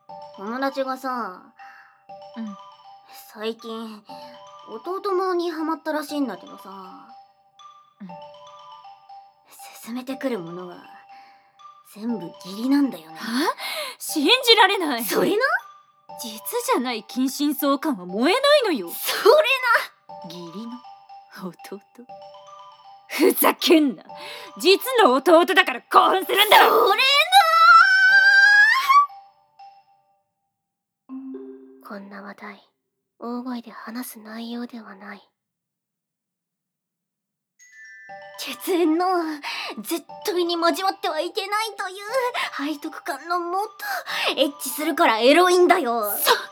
友達がさ、 うん。 最近弟ものにハマったらしいんだけどさ、 うん。 勧めてくるものが全部義理なんだよね。 はあ？信じられない。 それな実じゃない近親相関は燃えないのよ。 それ義理の弟？ふざけんな。実の弟だから興奮するんだろ。 それこんな話題、大声で話す内容ではない。血縁の絶対に交わってはいけないという背徳感のもと、エッチするからエロいんだよ。 その通り。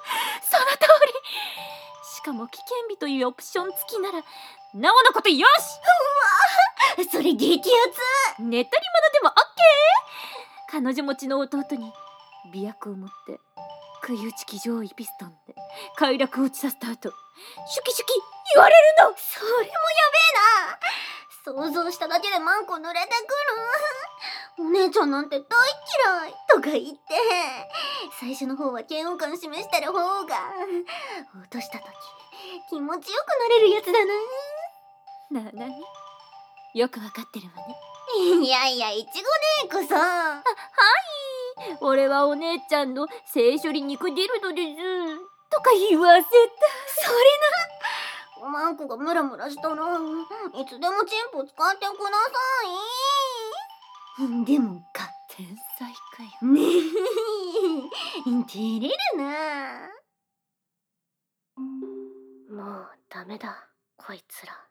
しかも危険日というオプション付きならなおのことよし。 それ激アツ。 寝取り物でもオッケー。彼女持ちの弟に媚薬を持って杭打ち騎乗位ピストンで快楽を打ちさせた後、シュキシュキ言われるの。 それもやべえな。想像しただけでマンコ濡れてくる。お姉ちゃんなんて大嫌いとか言って最初の方は嫌悪感示してる方が落とした時気持ちよくなれるやつだな。 なによくわかってるわね。 いやいや、いちご姉こそ。 俺はお姉ちゃんの性処理肉ディルドですとか言わせた。 それな。マンコがムラムラしたらいつでもチンポ使ってください。でもか天才かよ。 ねえ照れるな。もうダメだこいつら。